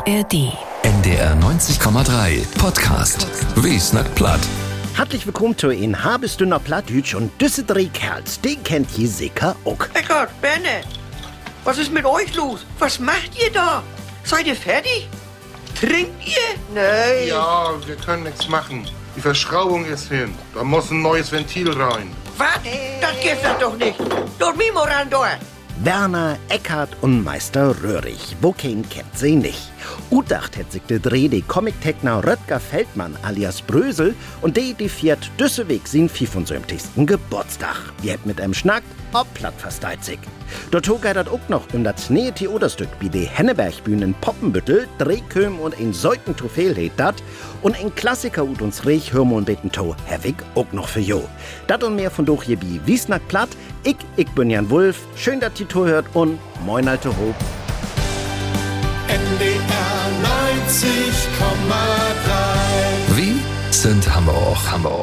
ARD. NDR 90,3 Podcast. Wie snackt platt? Herzlich willkommen zu in Habestünner Plattdütsch und düsse drei Kerls, den kennt ihr sicher auch. Eckart, Benne, was ist mit euch los? Was macht ihr da? Seid ihr fertig? Trinkt ihr? Nein. Ja, wir können nichts machen. Die Verschraubung ist hin. Da muss ein neues Ventil rein. Was? Das gibt's doch nicht. Dormimo ran dort. Werner, Eckart und Meister Röhrig. Wo kein kennt sie nicht. Udacht hat sich der Dreh die Comic-Techner Röttger Feldmann alias Brösel und die viert Düsseweg sin 75. Geburtstag. Wir hätt mit einem Schnack ob platt versteizig. Dort geht das auch noch um das nähe Theaterstück wie die Hennebergbühne in Poppenbüttel, Drehköm und ein Säuten-Trophäel hätt dat und ein Klassiker ut uns Rech Hörmon beten to Herwig auch noch für jo. Dat und mehr von doch hier wie snackt platt. Ich bin Jan Wulff. Schön, dass ihr hört und moin alte Hob. NDR 90,3. Wie sind Hamburg?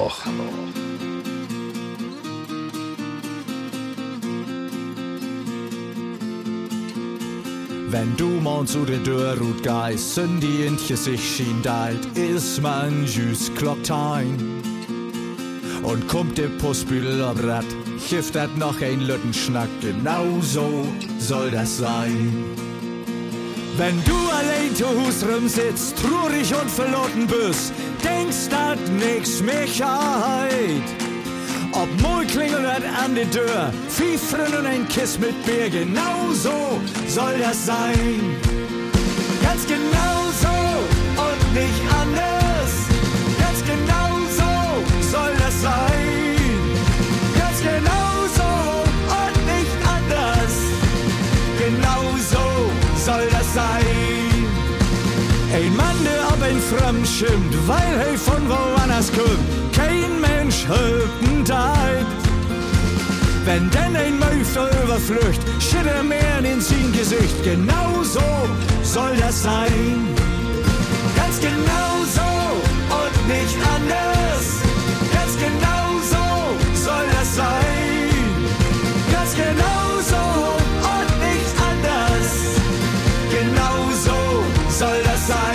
Wenn du mal zu der Dörrut geist, sind die in sich schien deit, ist man jüs Klocktein. Und kommt der Postbüdel ab Rad, gibt dat noch ein Lüttenschnack, genau so soll das sein. Wenn du allein zu Hus rumsitzt, trurig und verloren bist, denkst dat nix Mehrheit. Ob Moll klingelt an der Tür, Pfiffren und ein Kiss mit Bier, genau so soll das sein. Ganz genau so und nicht anders. Ganz genau so soll das sein. Ganz genau so und nicht anders. Genau so soll das sein. Ein Mann, der ob ein Fremd schimpft, weil er von woanders kommt, kein Mensch hört Teit. Wenn denn ein Mäufter überflücht, schitt er mehr in sein Gesicht. Genau so soll das sein. Ganz genau so und nicht anders. Ganz genau so soll das sein. Ganz genau so und nicht anders. Genau so soll das sein.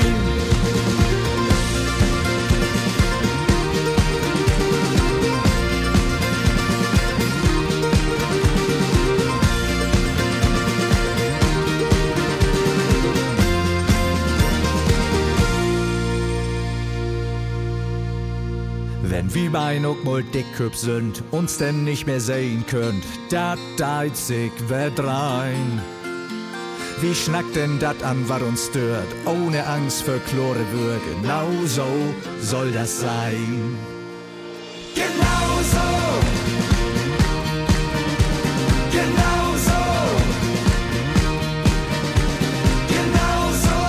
Wenn wir bein auch mal dickköp sind, uns denn nicht mehr sehen könnt, dat deit sich wird rein. Wie schnackt denn dat an, was uns stört, ohne Angst für Chlore würge, genau so soll das sein. Genau so! Genau so! Genau so!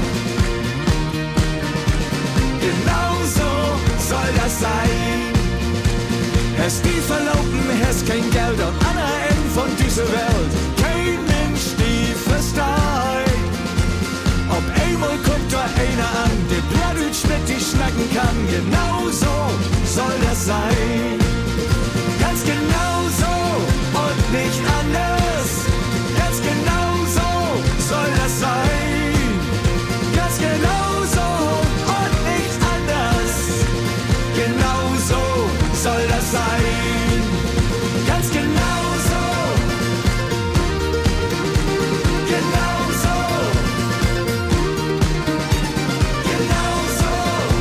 Genau so soll das sein. Es die Verlobten, es kein Geld und Anna Ende von dieser Welt. Kein Mensch, die versteht. Ob einmal kommt da einer an, der Plattdütsch mit die schnacken kann. Genau so soll das sein. Ganz genau so und nicht anders. Ganz genau so soll das sein. Ganz genau so und nicht anders. Genau so soll das sein. Ganz genau so. Genau so. Genau so.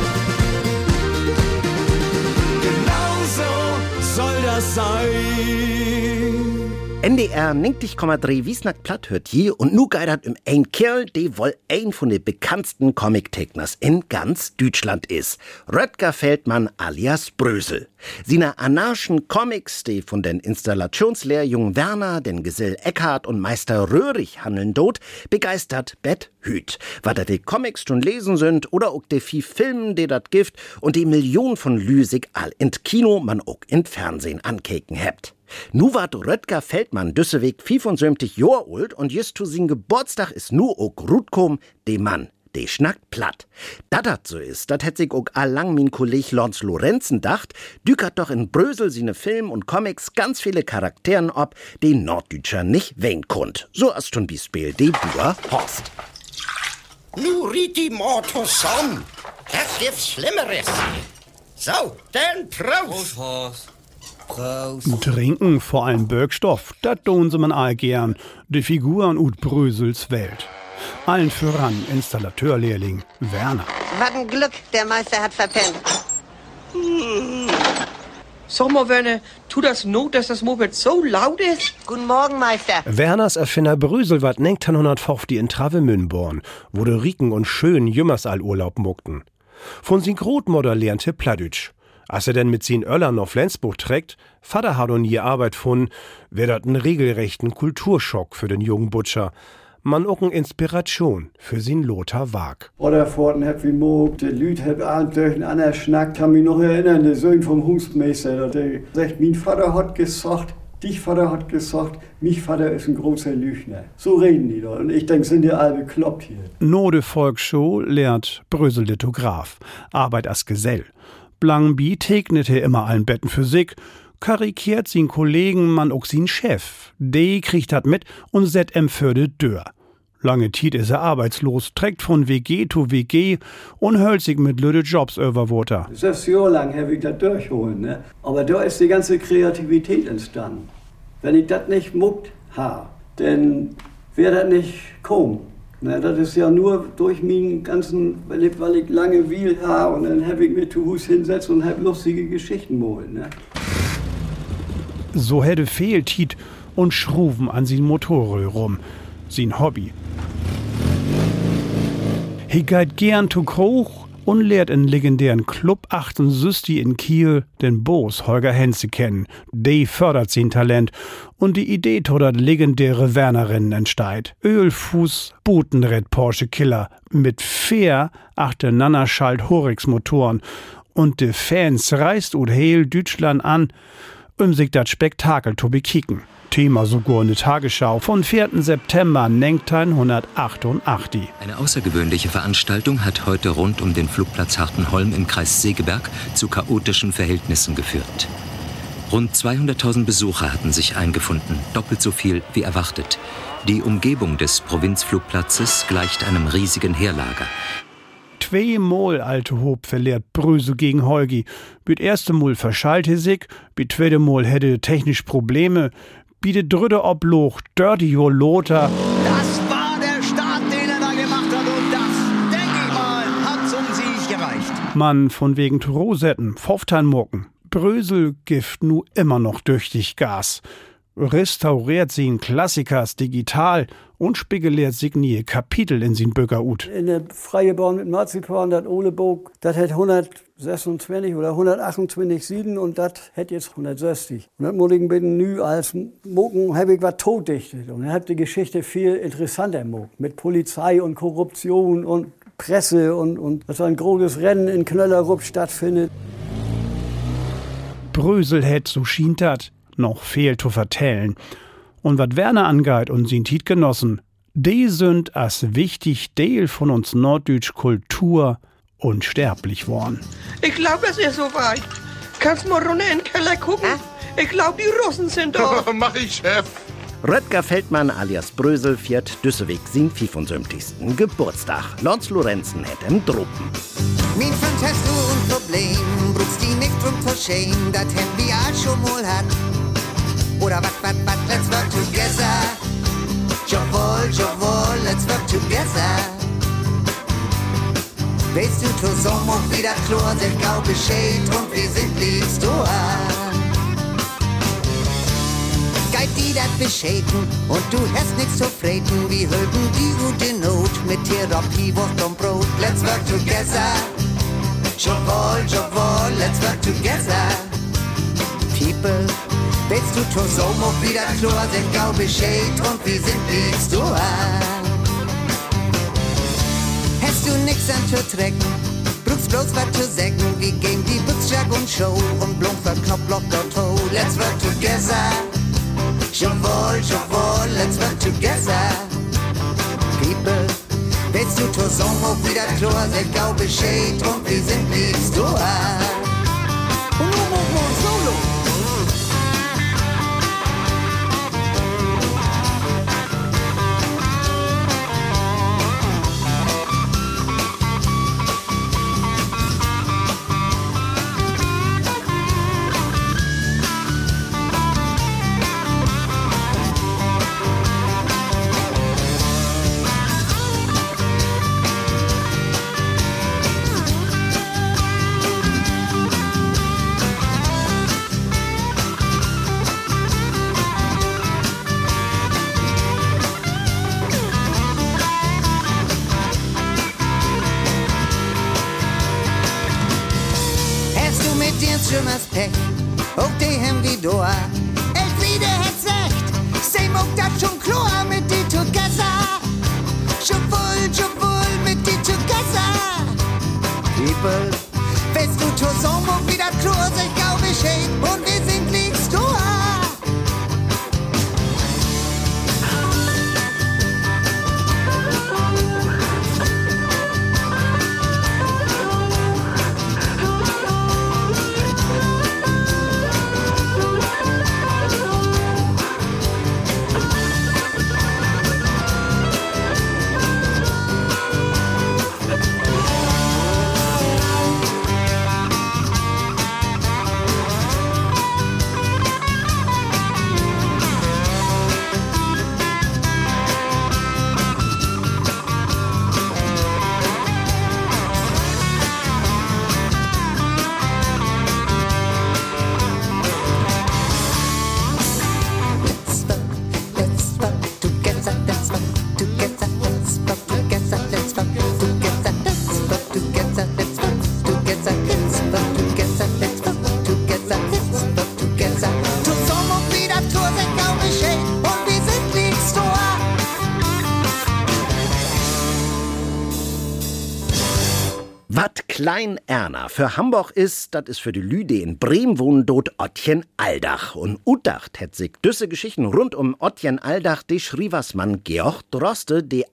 Genau so soll das sein. NDR 90,3 wie snackt platt hört hier und nu geidert ein Kerl, der wohl ein von den bekanntesten Comic-Techners in ganz Deutschland ist. Röttger Feldmann alias Brösel. Seine anarchen Comics, die von den Installationslehrjungen Werner, den Gesell Eckart und Meister Röhrig handeln dort, begeistert Bet Hüt. Was da die Comics schon lesen sind oder auch die 5 Filmen, die dat gift und die Millionen von Lüsig all in Kino, man auch in Fernsehen ankeken hebt. Nu wart Röttger Feldmann Düsseweg 75 Jahre alt und just zu sin Geburtstag ist nu auch Rutkom, de Mann, de schnackt platt. Dat so ist, dat hätt sich auch allang min Kolleg Lons Lorenzen dacht, dükert doch in Brösel sine Film und Comics ganz viele Charakteren ob, die Norddütscher nicht wein konnt. So as zum Beispiel de Bauer Horst. Nu riti Mord zusammen. Das gibt's Schlimmeres. So, dann Prost. Trinken, vor allem Birkstoff, das tun sie man all gern. Die Figuren ut Brösels Welt. Allen voran Installateurlehrling Werner. Was ein Glück, der Meister hat verpennt. Sag mal, Werner, tut das Not, dass das Moped so laut ist? Guten Morgen, Meister. Werners Erfinder Brösel wat 1950 in Travemünborn, wo de Rieken und schön Jümmersallurlaub muckten. Von sin Grotmutter lernte Plattdütsch. Als er denn mit sin Öllern auf Flensburg trägt, Vater hat on je Arbeit von, wär dat n regelrechten Kulturschock für den jungen Butcher. Man auch eine Inspiration für sin Lothar Wag. Oder vorten hab wie Moog, de Lüd hab Abendlöchen anerschnackt, kann mich noch erinnern, der Sohn vom Hungsmeister, der sagt, mein Vater hat gesagt, dich Vater hat gesagt, mich Vater ist ein großer Lügner. So reden die da und ich denk, sind die alle bekloppt hier. No de Volksschule lehrt Brösel Lithograph, Arbeit als Gesell. Blangby tegnete immer allen Betten für sich, karikiert sin Kollegen, man auch sin Chef. De kriegt dat mit und set für de Dörr. Lange Tiet is er arbeitslos, trägt von WG zu WG und höllt sich mit lüde Jobs überwater. 6 Jahre lang hab ich das durchholen, ne? Aber da ist die ganze Kreativität entstanden. Wenn ich das nicht muckt ha, dann wäre das nicht kommen. Ne, das ist ja nur durch meinen ganzen, weil ich lange Wiel habe und dann hab ich mir zu Hus hinsetzt und hab lustige Geschichten molen, ne? So hätte Fehltiet und schruven an sin Motorröhr rum. Sin Hobby. He geht gern zu Kroch und lehrt in legendären Club 68 in Kiel den Boos Holger Henze kennen. De fördert sein Talent und die Idee to dat legendäre Werner-Rennen entsteht. Ölfuß, Butenred Porsche Killer mit fair achteinander Schalt Horix-Motoren und de Fans reist ut heel Deutschland an, sich das Spektakel zu bekicken. Thema sogar in der Tagesschau von 4. September 1988. Eine außergewöhnliche Veranstaltung hat heute rund um den Flugplatz Hartenholm im Kreis Segeberg zu chaotischen Verhältnissen geführt. Rund 200.000 Besucher hatten sich eingefunden, doppelt so viel wie erwartet. Die Umgebung des Provinzflugplatzes gleicht einem riesigen Heerlager. Zweimal alte Hob verlehrt Brösel gegen Holgi. Büt erste Mal verschallte sich, büt zweite Mal hätte technisch Probleme, büt dritte Obloch, dirty jo Lothar. Das war der Start, den er da gemacht hat und das, denke ich mal, hat zum Sieg gereicht. Mann von wegen Rosetten, Pfofftein mucken. Brösel gift nu immer noch tüchtig Gas. Restauriert sie in Klassikers digital und spekuliert sich nie Kapitel in sin Böckerut. In der freie Bahn mit Marzipan, das Olebog, das hat 126 oder 128 Sieden und das hat jetzt 160. Und das muss ich bitte nü als Mucken, hab ich was totdichtet. Und dann hat die Geschichte viel interessanter muckt. Mit Polizei und Korruption und Presse und dass ein großes Rennen in Knöllerup stattfindet. Brösel hätt, so schien dat, noch viel zu vertellen. Und wat Werner angeht und sin Tietgenossen, die sind as wichtig Teil von uns norddeutsche Kultur unsterblich worden. Ich glaube, es ist soweit. Kannst mal runter in den Keller gucken? Ich glaube, die Russen sind da. Mach ich, Chef. Röttger Feldmann alias Brösel fährt Düssewig sin 75. Geburtstag. Lons Lorenzen hätt im Druppen. Min Freund hast du ein Problem, brauchst die nicht drum verschämen, das haben wir all schon mal hat. Oder wat, let's work together. Jawohl, let's work together. Weißt du, zusammen und wieder klar, sich glaub Bescheid und wir sind liebst du an. Geht die dat beschäden und du hast nix zu freten, wie hülpen die gute Not mit Therapie, Wurst und Brot. Let's work together. Jawohl, let's work together. People, weißt du, zusammen und wieder klar, sich glaub Bescheid und wir sind liebst du an. Hast du nix an zu trecken, brauchst bloß was zu säcken, wie gegen die Butzschlag und Show und Blunk für Knopfloch und Ho. Let's work together. Jawohl, let's work together. People, weißt du, zusammen und wieder klar, sich glaub Bescheid und wir sind liebst du an. Solo. Jümmers Pech, auch die hem wie doa. Elfriede hat's recht, sie muckt dat schon klar mit die Together. Schubul mit die Together. People, willst du zusammen und wieder klar, sich glaub ich hey, und wir sind liegst du. Klein Erna für Hamburg ist, das ist für die Lüde in Bremen wohnen dort Ottjen Aldach. Und utdacht hat sich düsse Geschichten rund um Ottjen Aldach die Schrieversmann Georg Droste, die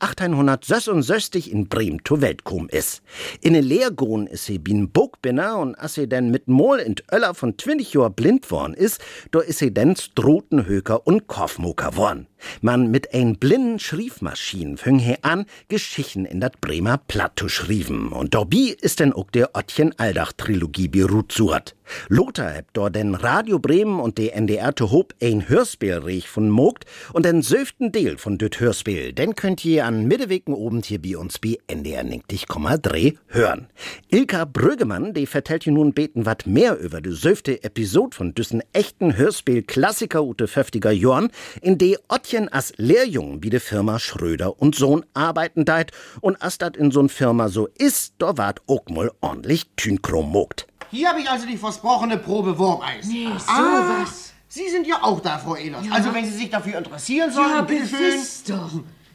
1866 in Bremen zur Welt gekommen ist. In den Lehrgohn ist sie bin Bogbinner und als sie denn mit Mol in Öller von 20 Jahren blind worden ist, da ist sie denn Strotenhöker und Korfmoker worden. Man mit ein blinden Schriefmaschinen fing he an, Geschichten in dat Bremer Platt zu schrieben. Und dabei ist denn auch der Ottjen Aldach-Trilogie beruht suat. Lothar hebt dort den Radio Bremen und die NDR zu Hob ein Hörspielreich von mogt und den 7. Teil von düt Hörspiel, den könnt ihr an Mittewegen oben hier bei uns bei NDR 90,3 hören. Ilka Brüggemann, die vertellt ihr nun beten wat mehr über die 7. Episode von düssen echten Hörspiel-Klassiker ute 50er Jahren, in de Ottjen als Lehrjung wie de Firma Schröder und Sohn arbeiten deit und as dat in so'n Firma so ist, da wart auch mal ordentlich Tünkrom mogt. Hier habe ich also die versprochene Probe Wurmeis. Nee, sowas. Sie sind ja auch da, Frau Ehlers. Ja. Also wenn Sie sich dafür interessieren sollen, ja, bitteschön. Doch.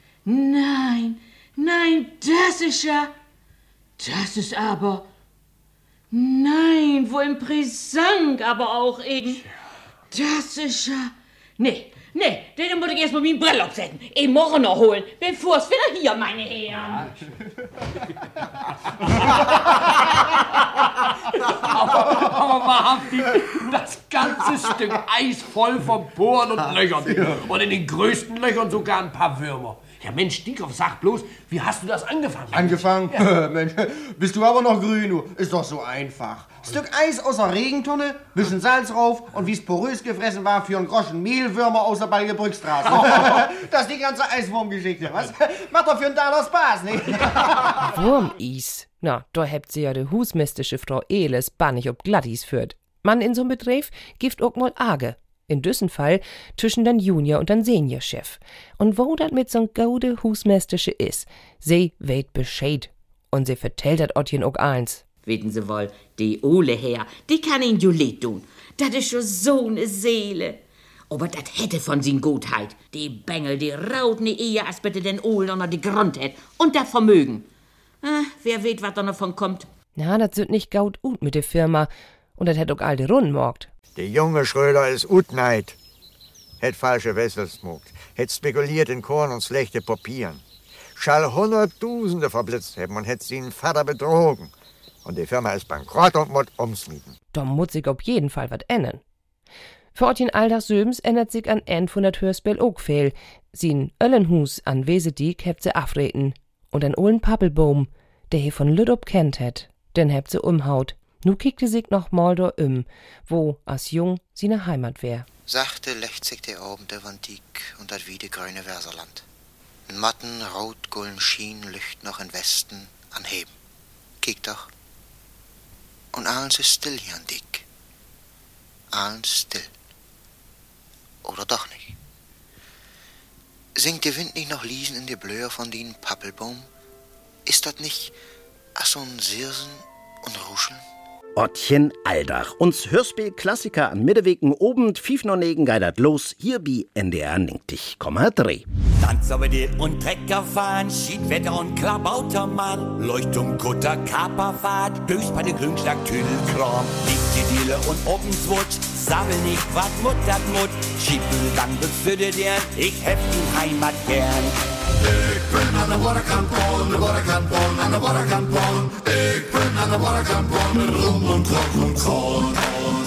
Nein, das ist ja... Das ist aber... Nein, wo im Brisant aber auch eben... Das ist ja... Nee, den muss ich erst mal meinen Brill absetzen. Morgen noch holen, bevor es wieder hier, meine Herren. aber wahrhaftig, das ganze Stück Eis voll von Poren und Löchern. Ja. Und in den größten Löchern sogar ein paar Würmer. Ja Mensch, Dieckhoff, sag bloß, wie hast du das angefangen? Angefangen? Ja. Mensch, bist du aber noch grün, du. Ist doch so einfach. Stück Eis aus der Regentonne, bisschen Salz drauf und wie's porös gefressen war, für einen Groschen Mehlwürmer aus der Balgebrückstraße. Das ist die ganze Eiswurmgeschichte, was? Macht doch für einen Dollar Spaß, ne? Wurmeis? Na, da hebt sie ja de husmestische Frau Ehlers bannig ob Glattis führt. Man in so'n Betrieb gibt auch mal Arge. In düssen Fall zwischen den Junior- und den Seniorchef. Und wo dat mit so'n gaude husmestische is, sie weet Bescheid. Und sie vertellt dat Ottjen auch eins. Weten Sie wohl, die Ole her, die kann ihn ju leid tun. Dat is schon so ne Seele. Aber dat hätte von sin Gutheit. Die Bengel, die raut ne eher, als bitte den Ole noch die Grund hätt. Und das Vermögen. Wer weet, wat da noch von kommt. Na, dat sind nicht gaut ut mit der Firma. Und dat hätt auch all de Runden morgt. Der junge Schröder ist utneid. Hätt falsche Wessels smogt. Hätt spekuliert in Korn und schlechte Papieren. Schall Hunderttausende verblitzt haben und hätt seinen Vater betrogen. Und die Firma ist bankrott und muss umsmieten. Da muss sich auf jeden Fall wat ändern. Für Ottjen Aldach Söbens ändert sich an End von dat Hörspiel auch viel. Sin Öllenhus an Wesedik hebt sie afreten. Und an ollen Pappelbaum, der he von Lüdop kennt het, den hebt sie umhaut. Nu kickte sich noch mal da wo als jung seine Heimat wär. Sachte lächt sich der Abend der Vantik und dat wiede grüne Verserland. Ein matten, rot-golden Schien lücht noch in Westen an Heben. Kiek doch. Und alles ist still hier an Dick. Alles still. Oder doch nicht? Singt der Wind nicht noch Liesen in die Blöhr von den Pappelbaum? Ist das nicht ach so ein Sirsen und Ruscheln? Ottchen Aldach. Uns Hörspiel-Klassiker an Mittewegen oben, 5:09 geidert los, hier bei NDR 90,3. Tanz über die und Trecker fahren, Schiedwetter und Klabautermann, Leuchtturm, Kutter, Kaperfahrt, Dös bei der Grünschlag, Tüdelkram, die Diele und Openswutsch, sammel nicht, wat Mut dat Mut, Schiebühl lang befürde der, ich hab die Heimat gern. Ich bin an der Waterkant an der Waterkant an der Waterkant ich bin an der Waterkant mit Rum und Rock und Korn.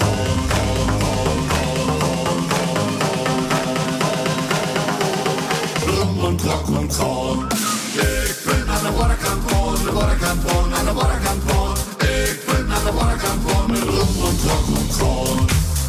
Rum und Rock und Korn. Ich bin an der Waterkant an der Waterkant an der Waterkant ich bin an der Waterkant mit Rum und Rock und Korn.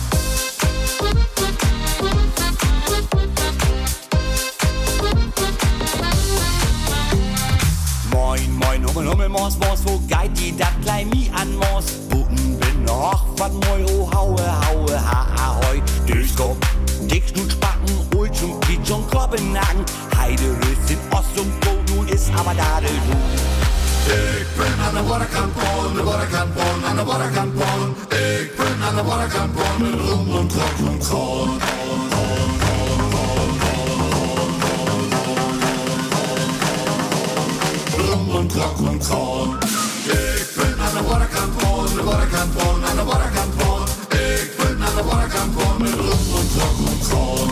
Moin, moin, Hummel, Mors, wo geht die dat klein mi an Mors? Buten bin noch, wat moi, oh, haue, ha, ahoi. Durchkopf, Dickschnut, Spacken, Ulzum, Kitsch und Kloppennagen. Heide, Röst in Ost und Bo, nun ist aber da der Du. Ich bin an der Waterkant an der Waterkant an der Waterkant ich bin an der Waterkant mit Rum und Rock und Korn. Und Rock und Korn. Ich bin an der Waterkant an der Waterkant an der Waterkant ich bin an der Waterkant mit Rum und Rock und Korn.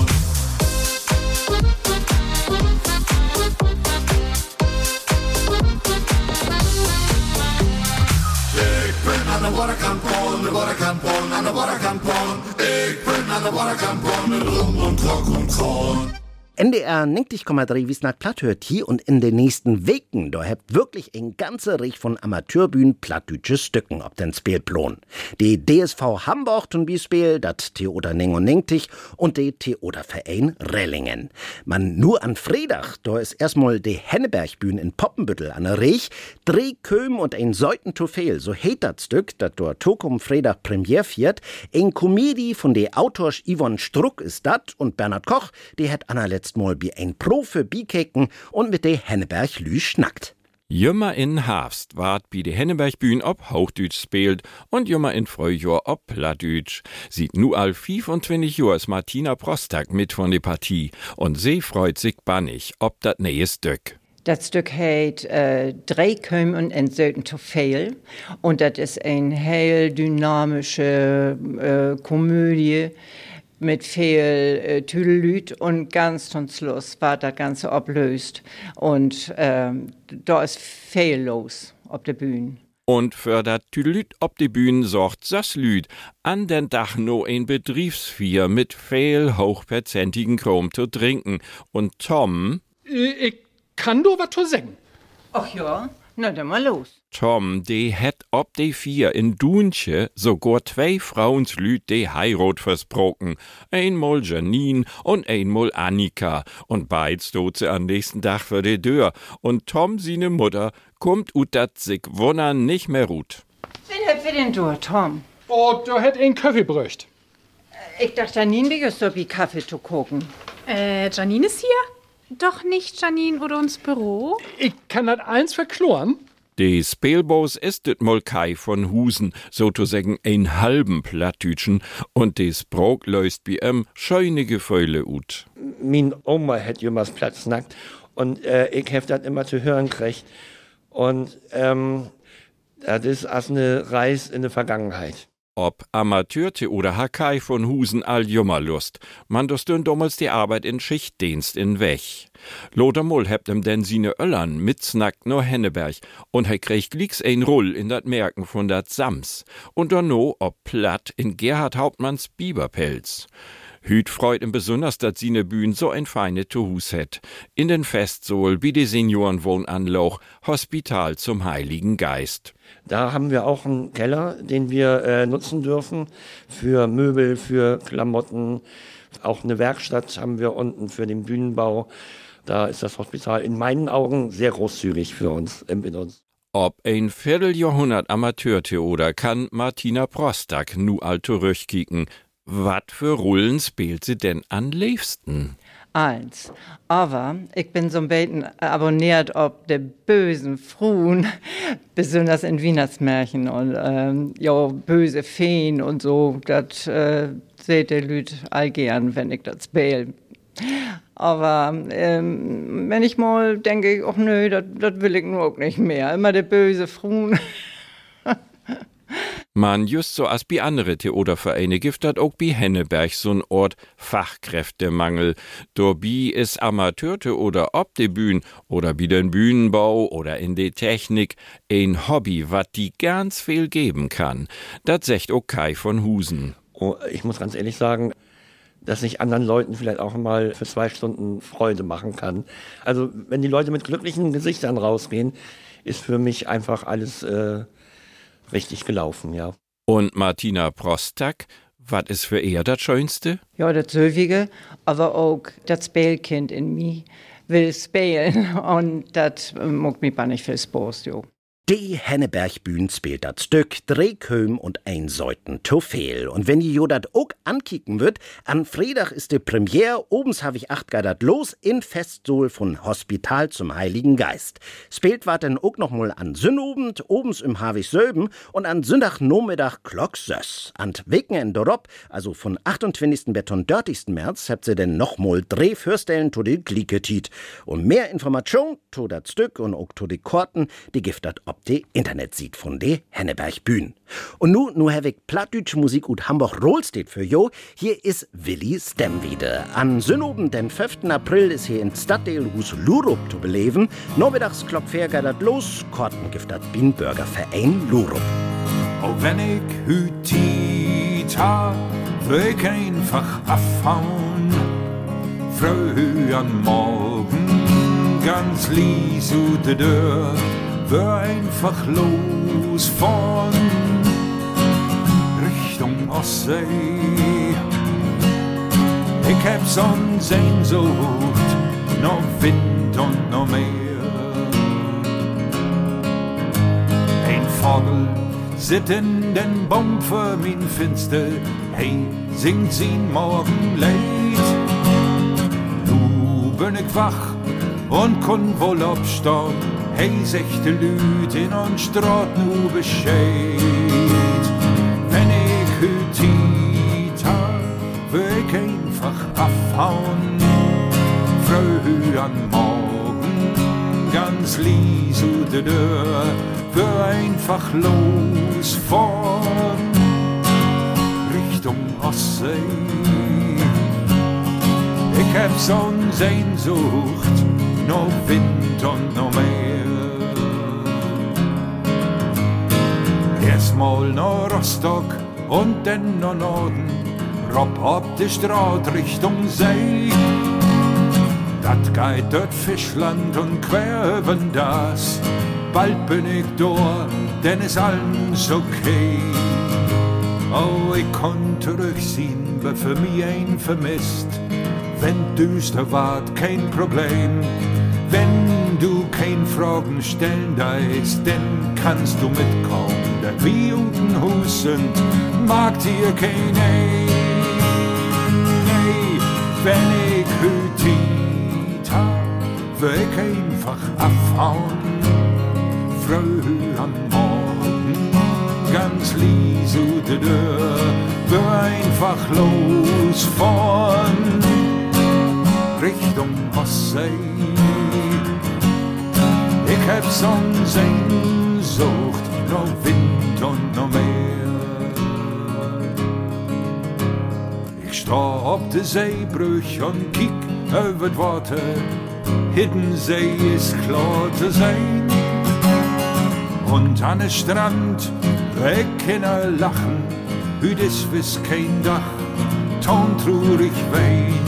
Ich bin an der Waterkant an der Waterkant an der Waterkant ich bin an der Waterkant mit Rum und Rock und Korn. NDR 90,3 Wiesnack Platt hört hier und in den nächsten Weken, da habt wirklich ein ganze Reich von Amateurbühnen plattdütsche Stücken ob den Spielplan. Die DSV Hamburg zum Beispiel, dat Theater Ning und Ningtich und die Theaterverein Rellingen. Man nur an Freitag, da ist erstmal die Hennebergbühne in Poppenbüttel an der Reich, 3 Köm und ein Seuten zu viel, so heet dat Stück, dat dort Tokum Freitag Premiere fiert, ein Komödie von de Autors Yvonne Struck ist dat und Bernhard Koch, die hat Anna mal wie ein Profe bikeken und mit de Henneberg Lü schnackt. Jümmer in Herbst ward bi de Hennebergbühn ob Hochdütsch spielt und jümmer in Frühjahr ob Plattdütsch. Sieht nu all 25 Jahr ist Martina Prostak mit von de Partie und sie freut sich bannig ob dat neue Stück. Das Stück heißt Drei Köm und ein Söten zu viel und das ist ein heil dynamische Komödie mit viel Tüdelüt und ganz zum Schluss war das Ganze ablöst. Und da ist viel los auf der Bühne. Und für dat Tüdelüt ob die Bühne sorgt das Lüd an den Dach no ein Betriebsvier mit viel hochprozentigen Chrom zu trinken. Und Tom... Ich kann doch was zu sagen. Ach ja, na dann mal los. Tom, de het ob de 4 in Dunche sogar 2 Frauenslüd de Heirat versprochen. Einmal Janine und einmal Annika. Und beid stot sie am nächsten Tag für de Tür. Und Tom, seine Mutter, kommt ut dat sich wundern nicht mehr ruht. Wen hat wir denn da, Tom? Oh, da hätt ein Kaffee brücht. Ich dachte, Janine will so wie Kaffee zu kochen. Janine ist hier? Doch nicht Janine oder ins Büro? Ich kann das eins verkloren. De Spielbos ist det Molkei von Husen, sozusagen ein halben Plattdütschen, und des Brok löst wie schöne Gefühle ut. Min Oma hat jemals Platz nackt und ich hab das immer zu hören gekriegt. Und das ist als eine Reise in die Vergangenheit. Ob Amateurte oder Hakai von Husen all Jummerlust, man dostün damals die Arbeit in Schichtdienst in Wech. Lothar Mull hebt ihm denn sine Öllern mitsnackt no Henneberg und he kriegt glicks ein Rull in dat Merken von dat Sams und dann no ob platt in Gerhard Hauptmanns Biberpelz. Hüt freut ihm besonders, dat sine Bühn so ein feine Tuhus het. In den Festsohl wie die Seniorenwohnanloch, Hospital zum Heiligen Geist. Da haben wir auch einen Keller, den wir nutzen dürfen für Möbel, für Klamotten. Auch eine Werkstatt haben wir unten für den Bühnenbau. Da ist das Hospital in meinen Augen sehr großzügig für uns, mit uns. Ob ein Vierteljahrhundert Amateurtheater kann Martina Prostak nu all zurückkicken. Wat für Rollen spielt sie denn am liebsten? eins. Aber ich bin so ein bisschen abonniert ob der bösen Fruen, besonders in Weihnachtsmärchen und ja, böse Feen und so, das seht ihr Lüd all gern, wenn ich das spiele. Aber wenn ich mal denke, ach nö, das will ich nur auch nicht mehr. Immer der böse Fruen. Man just so as bi andere Theatervereine gibt dat auch bi Henneberg so'n Ort Fachkräftemangel. Dorbi is Amateurtheater ob de Bühn oder bi den Bühnenbau oder in de Technik ein Hobby, wat die ganz viel geben kann. Dat secht auch Kai von Husen. Oh, ich muss ganz ehrlich sagen, dass ich anderen Leuten vielleicht auch mal für 2 Stunden Freude machen kann. Also wenn die Leute mit glücklichen Gesichtern rausgehen, ist für mich einfach alles richtig gelaufen, ja. Und Martina Prostak, was ist für ihr das Schönste? Ja, das Sölvige, aber auch das Spielkind in mir will spielen und das macht mich nicht viel Spaß, jo. Die Henneberg-Bühn spielt das Stück Drehköm und ein Seuten to viel. Und wenn ihr dat auch ankicken wird, an Freitag ist die Premiere, obens habe ich 8 dat los in Festsaal von Hospital zum Heiligen Geist. Spielt wart denn auch noch mal an Sünnobend, obens im Havig Söben und an Sündagnachmittag Glock 6. An Wochenende dorob, also von 28. bis 30. März, habt ihr denn noch mal Drehfürstellen to die Glieketit. Und mehr Information to dat Stück und auch to die Korten, die gibt dat ob die Internet sieht von de Henneberg-Bühn. Und nu habe ich plattdütsche Musik ut Hamburg-Rohlstedt für jo. Hier ist Willi Stemwiede. An Sünnobend, den 5. April, ist hier in Stadtteilhus Lurup zu beleben. Nachmittags Glock 4 geht dat los. Korten gibt dat Bienenbürgerverein Lurup. Oh, wenn ich hütit hab, will ich einfach abhauen. Früh an Morgen, ganz lies ut de Dörr. Wir einfach losfahren Richtung Ostsee. Ich hab so'n Sehnsucht, noch Wind und noch Meer. Ein Vogel sitzt in den Baum für mein Finster, hey, singt sie'n Morgenlied. Nu bin ich wach und kann wohl abstehen. Hey, sechte Lüt in und Straat nu Bescheid. Wenn ich hütit hab, will ich einfach abhauen. Früh an Morgen, ganz lies ut de Dörr, will einfach losfahren Richtung Ostsee. Ich hab so'n Sehnsucht, noch Wind und noch Meer. Erstmal nach Rostock und dann nach Norden, rob ab die Straat Richtung See. Dat geht dort Fischland und querben das, bald bin ich da, denn ist alles okay. Oh, ich konnte zurücksehen, wer für mich ein vermisst. Wenn düster wart, kein Problem. Wenn du kein Fragen stellen deist, dann kannst du mitkommen. Denn wie unten Hus sind, mag dir kein Ei. Wenn ich hütit hab, will ich einfach abhauen. Früh am Morgen, ganz lies ut de Dörr, will einfach losfahren Richtung Ostsee. Ich hab so'n Sehnsucht, noch Wind und noch Meer. Ich steh ob de Seebrüch und kick über d Worte. Hiddensee ist klar zu sein. Und an den Strand, weg Kinder lachen, hüt is wiss kein Dach, tontrurig wein.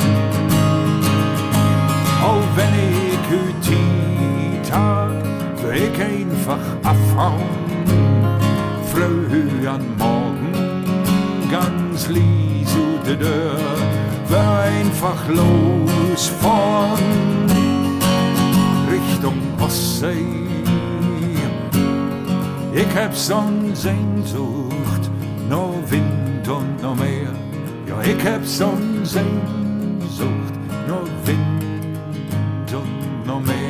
Oh, wenn ich hütit hab, will ich einfach abhauen. Früh an Morgen, ganz lies ut de Dörr, will einfach losfahren Richtung Ostsee. Ich hab so'n Sehnsucht, noch Wind und noch Meer. Ja, ich hab so'n Sehnsucht, nur Wind und nur Meer.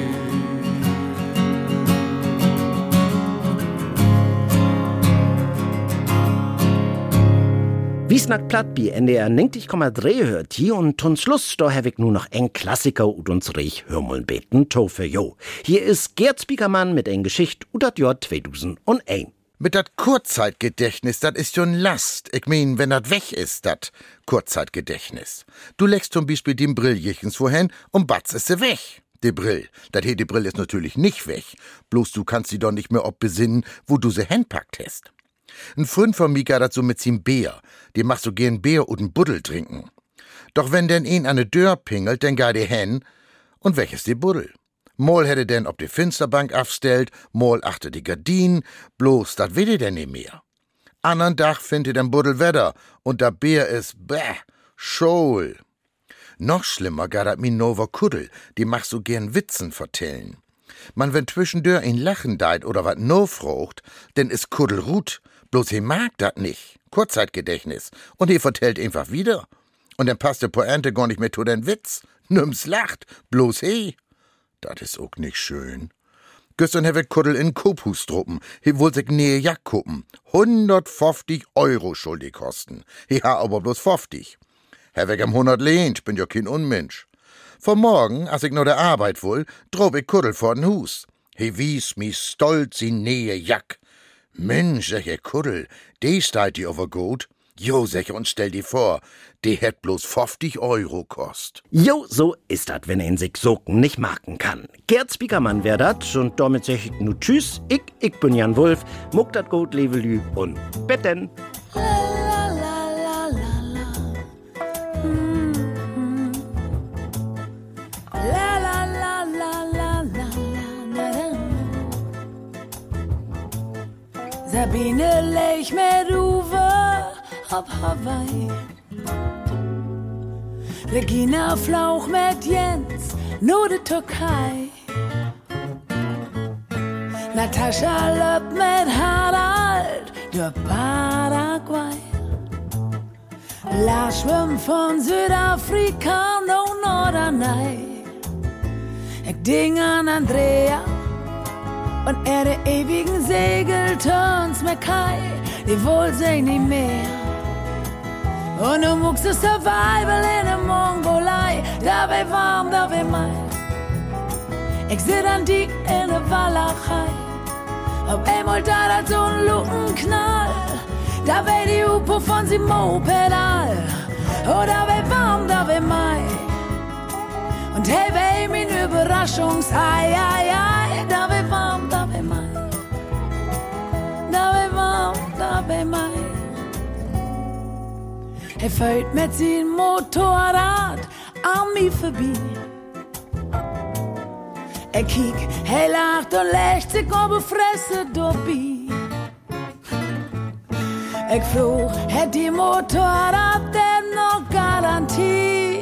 Wiesnack platt bi NDR 90,3 hört hier und zum Schluss, da hab ich nur noch ein Klassiker ut uns reich hörmoln beten, to für jo. Hier ist Gerd Spiekermann mit ein Geschicht ut dat Jahr 2001. Mit dat Kurzzeitgedächtnis, dat ist schon Last. Ich mein, wenn dat weg ist, dat Kurzzeitgedächtnis. Du legst zum Beispiel den Brilljichens vorhin und batz ist sie weg. Die Brill. Die Brill ist natürlich nicht weg. Bloß du kannst sie doch nicht mehr ob besinnen, wo du sie hinpackt hast. Ein Freund von mir geht dat so mit seinem Bär. Die macht so gern Bär und ein Buddel trinken. Doch wenn denn ihn an ne Dörr pingelt, dann geht die hin und weg ist die Buddel. Mal hätte denn ob die Fensterbank aufstellt, mal achter die Gardinen, bloß dat will denn nicht mehr. Andern Tag findet den Buddel Wetter und der Bär ist, School. Noch schlimmer geht dat mi Nova Kuddel, die macht so gern Witzen vertellen. Man, wenn zwischendurch ein Lachen deit oder wat no frucht, denn is Kuddel ruht, bloß he mag dat nicht. Kurzzeitgedächtnis. Und he vertellt einfach wieder. Und dann passt de Pointe gar nicht mehr zu den Witz. Nimm's lacht, bloß he. Dat is ook nicht schön. Gestern hab ich Kuddel in Kopus druppen. He wollt sich nähe Jack kuppen. 150 € schuldig kosten. He ha aber bloß 50. Hab ich am 100 lehnt, bin ja kein Unmensch. Vor morgen, als ich noch der Arbeit wohl, drob ich Kuddel vor den Hus. He wies mi stolz in nähe Jack. Mensch, sag ich, Kuddel, die steigt die over gut. Jo, sag ich, und stell die vor, die hätt bloß 50 € kost. Jo, so ist dat, wenn ein sich Socken nicht marken kann. Gerd Spiekermann wär dat, und damit sag ich nu tschüss, ich bin Jan Wulff, muck dat gut, levelü und betten. Sabine Lech mit Uwe auf Hawaii. Regina Flauch mit Jens, nur de Türkei. Natascha Löpp mit Harald, der Paraguay. Lars Schwimm von Südafrika, no Norderney. Ich ding an Andrea und der ewigen Segelturns mit Kai, die wohl sehen nicht mehr. Und du muckst das Survival in der Mongolei, da wär warm, da wär mein. Ich sit an Diek in der Walachei, ob einmal da so ein Lukenknall, da wär die Upo von Simo-Pedal. Oh, da wär warm, da wär mein. Und hey, weh, mein Überraschungsei, da wär warm, da wär mein. Da wär warm, da wär mein. Er fällt mit seinem Motorrad an mir vorbei. Er kiek, er lacht und lächt sich aber Fresse dabei. Ich frug, hat die Motorrad denn noch Garantie?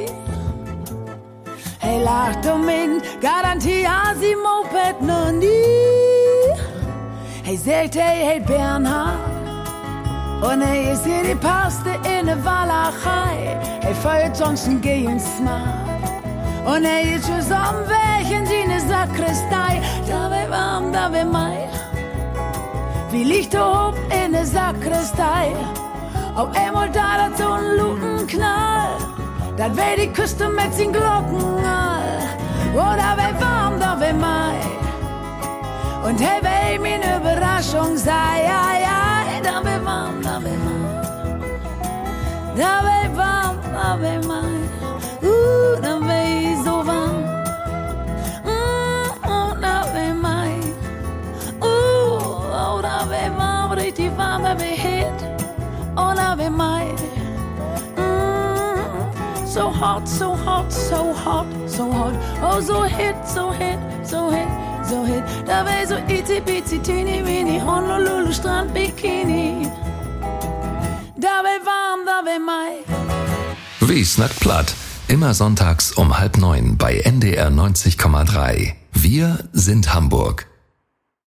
Er lacht und meint, Garantie hat sie Moped noch nie. Er sagt, hey Bernhard, und er ist hier die Paste in der Walachei. Er feiert sonst ein Gehen smart. Und er ist schon so am Weg in seine Sakristei. Da wär warm, da wär mein. Wie Licht hoch in der Sakristei. Auf einmal da so ein Lukenknall. Dat wär die Küste mit den Glocken all. Oh, da wär warm, da wär mein. Und hey, weh, meine Überraschung sei, da wär warm, da wär mein. Da wär warm, da wär mein. Da wär so warm. Da wär mein. Oh, da wär warm, richtig warm, da wär hit. Oh, da wär mein. So hot, so hot, so hot, so hot. Oh, so hit, so hit, so hit, so hit. Da wär so itty bitty teeny weeny Honolulu Strand Bikini. Da wär warm, da wär mein. Wiesnack platt. Immer sonntags um 8:30 bei NDR 90,3. Wir sind Hamburg.